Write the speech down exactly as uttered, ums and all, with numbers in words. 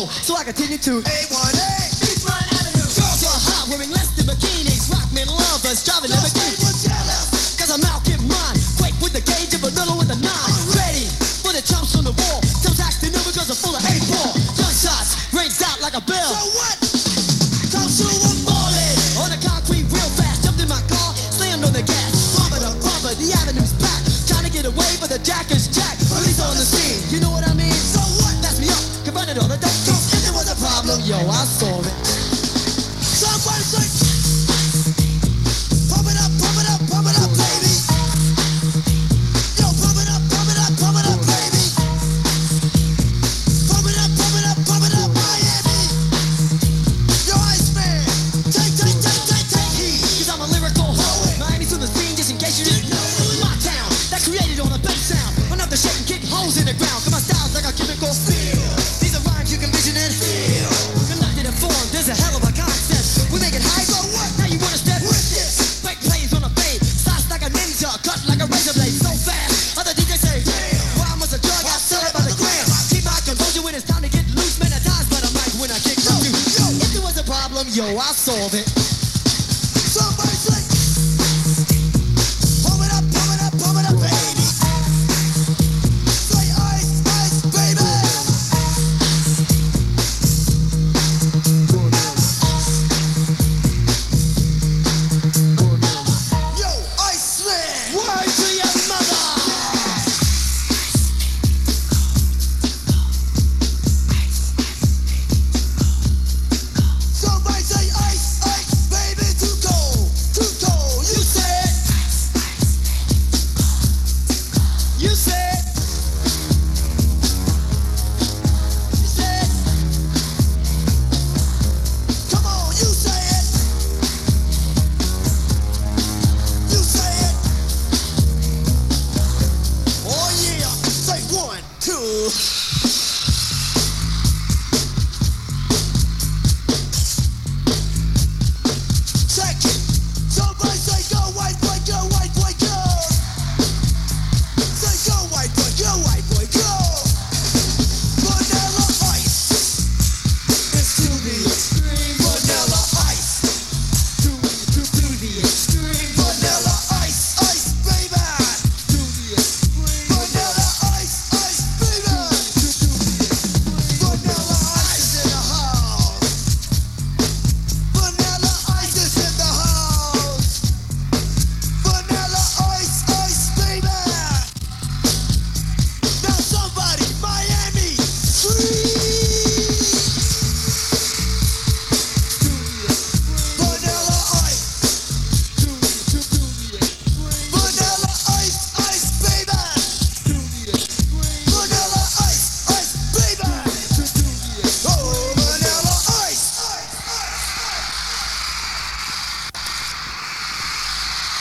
flow, so I continue to A one A, Beachfront Avenue. girls are hot, wearing less than bikinis, rock men lovers, driving Those Lamborghinis. people jealous. Cause I'm out getting mine, quake with the gauge of a little with a nine. Ready for the chumps on the wall, till acting new because I'm full of eight ball. Gunshots rings out like a bell. So what? Come to a ballin'. On the concrete real fast, jumped in my car, slammed on the gas. Bumper to bumper, the avenue's packed. Trying to get away, but the jack is jacked. Police on the scene, you know what I mean? So what? That's me up, confronted all the dope troops. If there was a problem, yo, I solve it. Somebody say, pump it up, pump it up, pump it up, baby. Yo, pump it up, pump it up, pump it up, baby. Pump it up, pump it up, pump it up, Miami. Yo, Iceman, take, take, take, take, take heed. Cause I'm a lyrical hoe. Miami's to the scene, just in case you didn't know. My town, that created on a bass sound. Another shaking, kicking holes in the ground. Cause my style's like a chemical steel. These are rhymes you can vision and feel. Conducted and formed, there's a hell of a concept. We make it high, so what? Now you wanna step with this? Fake plays on a fade, slice like a ninja, cut like a razor blade, so fast. Other D Js say, damn, rhyme was a drug, I sell it by the gram. Keep my composure when it's time to get loose, man, at times, but I'm like when I kick my dude. Yo, if there was a problem, yo, I'll solve it.